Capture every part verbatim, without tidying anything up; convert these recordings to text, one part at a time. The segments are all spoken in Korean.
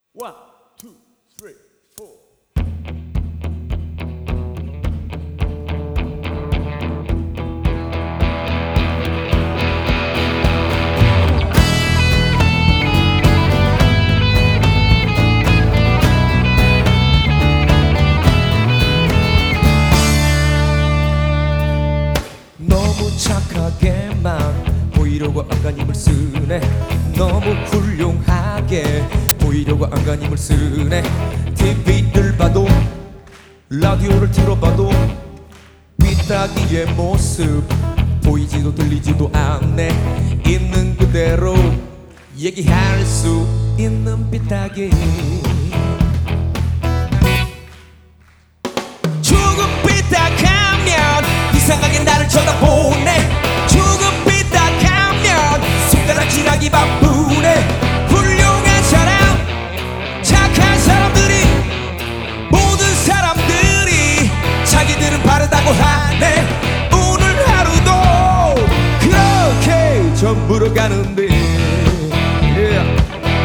One, two, three, four. 너무 착하게만 보이려고 안간힘을 쓰네. 너무 훌륭하게 보이려고 안간힘을 쓰네. 티비를 봐도 라디오를 들어봐도 삐딱이의 모습 보이지도 들리지도 않네. 있는 그대로 얘기할 수 있는 삐딱이. 조금 삐딱하면 이상하게 나를 쳐다보네. 조금 삐딱하면 손가락질하기 바쁘네. 훌륭한 사람, 착한 사람들이, 모든 사람들이 자기들은 바르다고 하네. 오늘 하루도 그렇게 전부로 가는데 yeah.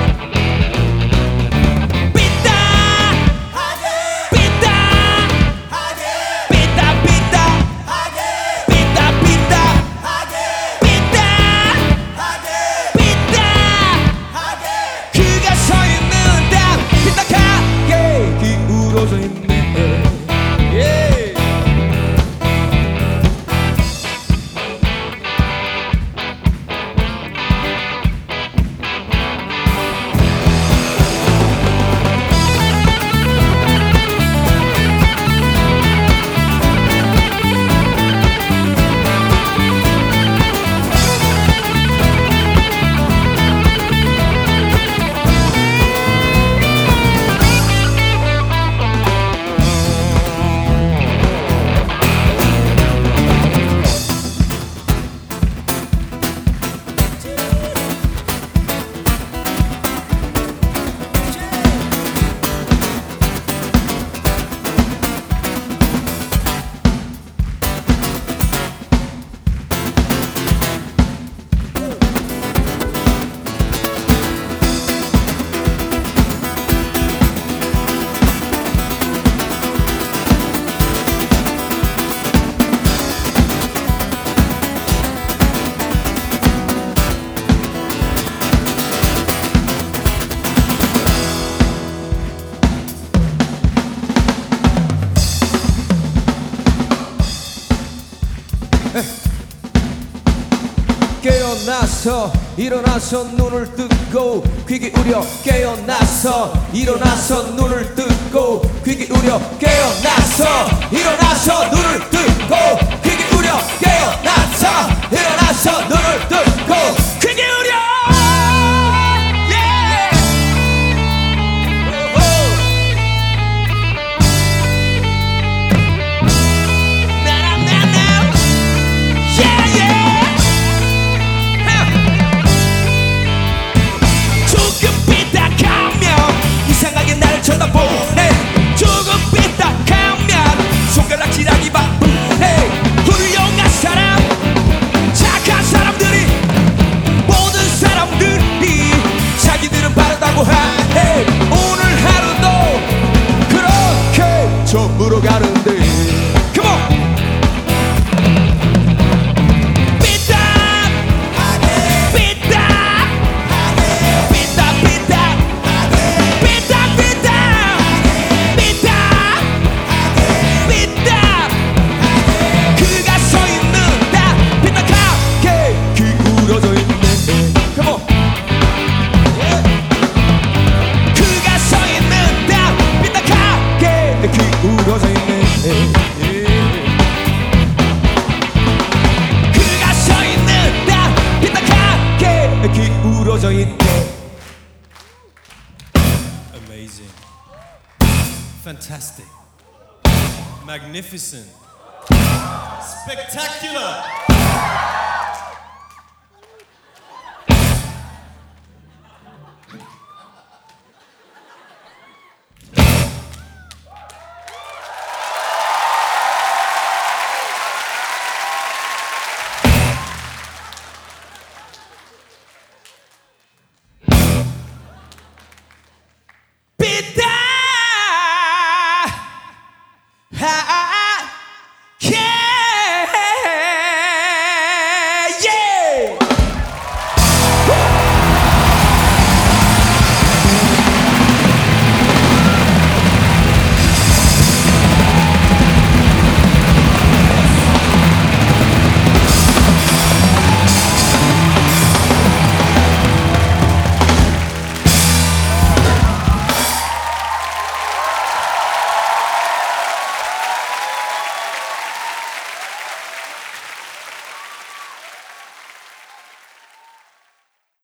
깨어나서 일어나서 눈을 뜨고 귀 기울여. 깨어나서 일어나서 눈을 뜨고 귀 기울여. 깨어나서 일어나서 눈을 뜨고 귀 기울여. 깨어나서 일어나서 눈을 뜨고 귀 기울여. 쳐다보네. 조금 삐딱하면 손가락질하기 바쁘네. 훌륭한 사람, 착한 사람들이, 모든 사람들이 자기들은 바르다고 하네. 오늘 하루도 그렇게 전부로 가는데 Come on! Amazing, fantastic, magnificent, spectacular.